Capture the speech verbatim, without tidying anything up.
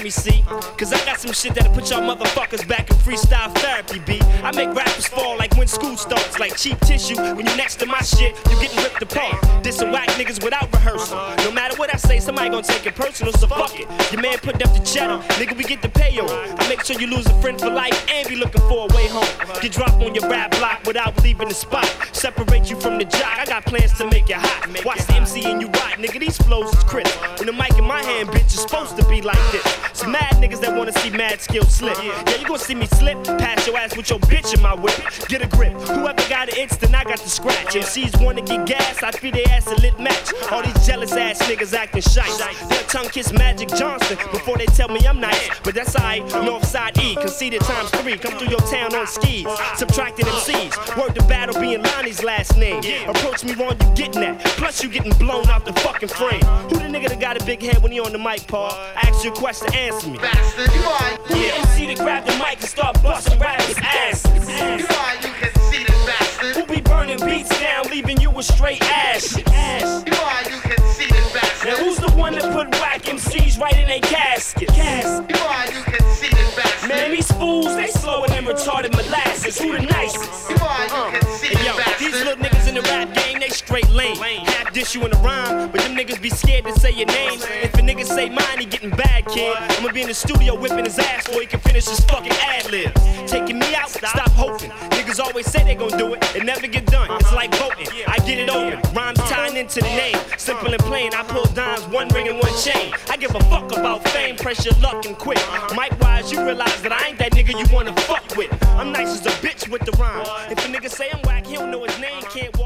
let me see. Cause I got some shit that'll put y'all motherfuckers back in freestyle therapy, B. I make rappers fall like when school starts, like cheap tissue. When you next to my shit, you getting ripped apart. Dissing whack niggas without rehearsal. No matter what I say, somebody gon' take it personal, so fuck it. Your man put up the cheddar, nigga, we get the pay on. I make sure you lose a friend for life and be looking for a way home. Get dropped on your rap block without leaving the spot. Separate you from the jock, I got plans to make it hot. Watch the M C and you rot, nigga, these flows is crisp. When the mic in my hand, bitch, it's supposed to be like this. Some mad niggas that wanna see mad skill slip. Yeah, you gon' see me slip, pass your ass with your bitch in my whip. Get a grip, whoever got an instant, I got the scratch. M Cs wanna get gas, I feed their ass a lit match. All these jealous ass niggas acting shite. They'll tongue kiss Magic Johnson before they tell me I'm nice. But that's alright, Northside E, conceded times three. Come through your town on skis, subtracting M Cs. Word to battle being Lonnie's last name. Approach me wrong, you getting that. Plus you getting blown out the fucking frame. Who the nigga that got a big head when he on the mic, Paul? I ask you a question, answer me. Bastard, you are. Who the M C that grab the mic and start busting rappers' asses? You are, you conceited bastard. Who be burning beats down, leaving you with straight ash? You are, you conceited bastard. Now who's the one that put whack M Cs right in their casket? You are, you conceited bastard. Man, these fools, they slower than retarded molasses. Who the nicest? You are, you conceited Hey, yo, bastard. these little niggas in the rap game, they straight lame. Half dish you in the rhyme, but them niggas be scared to say your name. If a nigga say mine, he getting bad, kid. I'ma be in the studio whipping his ass so he can finish his fucking ad-libs. Taking me out, stop hoping. Niggas always say they gon' do it, it never get done. It's like voting, I get it open. Rhymes tying into the name, simple and plain. I pull dimes, one ring and one chain. I give a fuck about fame, pressure, luck, and quick. Mic-wise, you realize that I ain't that nigga you wanna fuck with. I'm nice as a bitch with the rhyme. If a nigga say I'm whack, he don't know his name, can't walk.